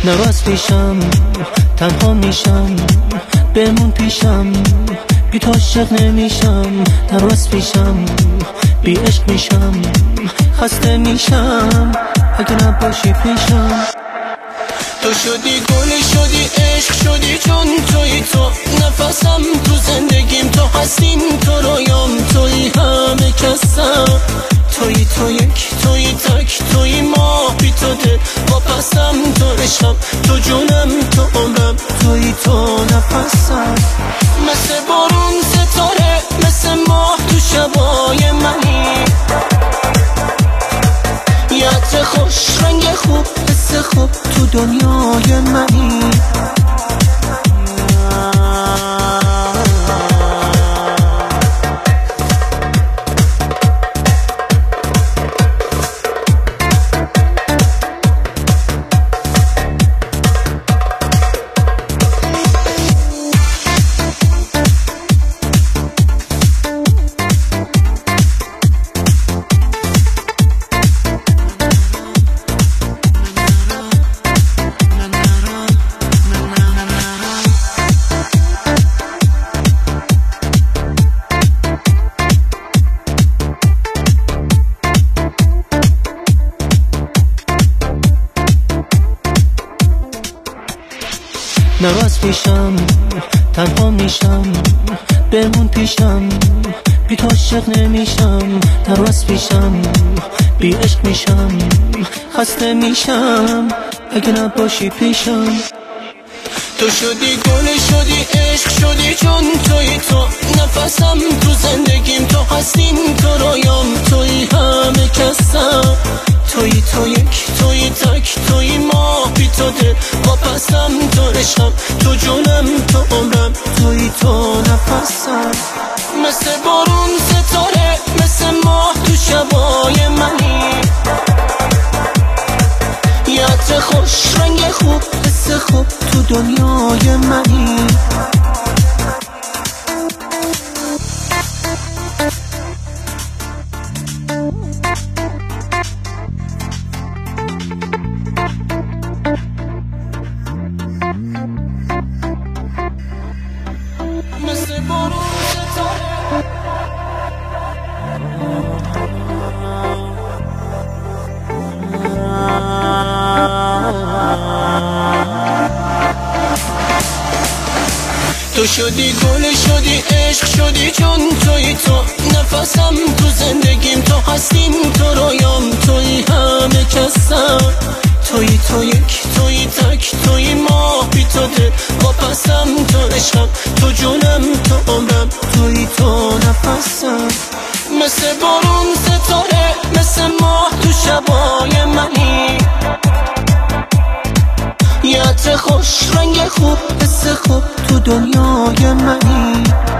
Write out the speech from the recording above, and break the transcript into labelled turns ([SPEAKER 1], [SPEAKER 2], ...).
[SPEAKER 1] نراز پیشم تنها میشم، بمون پیشم بی تو عاشق نمیشم. نراز پیشم بی عشق میشم، خسته میشم اگه نباشی پیشم.
[SPEAKER 2] تو شدی گل شدی عشق شدی، چون توی تو نفسم تو زندگیم، تو هستیم تو رویام، توی همه کسم، توی تو یک توی تک توی ما، بی تو دل واپسم، تو عشقم تو جونم تو عمرم، توی تو نفسم. مثل بارون ستاره مثل ماه تو شبای منی، یه عطر خوش رنگ خوب حس خوب تو دنیای منی.
[SPEAKER 1] نراز پیشم تنها میشم، بمون پیشم بی تو عاشق نمیشم. نراز پیشم بی عشق میشم، خسته میشم اگه نباشی پیشم.
[SPEAKER 2] تو شدی گل شدی عشق شدی، چون توی تو نفسم تو زندگیم، تو هستیم تو رویام، توی همه کسم، توی تو یک توی تک توی ما، بی تو دل واپسم، تو عشقم تو جونم تو عمرم، توی تو نفسم. مثل بارون ستاره مثل ماه تو شبای منی، یه عطر خوش رنگ خوب حس خوب تو دنیای منی. مثل بارون ستاره تو شدی گل شدی عشق شدی، چون توی تو نفسم تو زندگیم، تو هستیم تو رویام، توی همه کسم، توی تو یک توی تک توی ما، بی تو دل واپسم، تو عشقم تو جونم تو عمرم، توی تو نفسم. مثل بارون ستاره مثل ماه تو شبای منی، یه عطر خوش رنگ خوب حس خوب تو دنیای منی.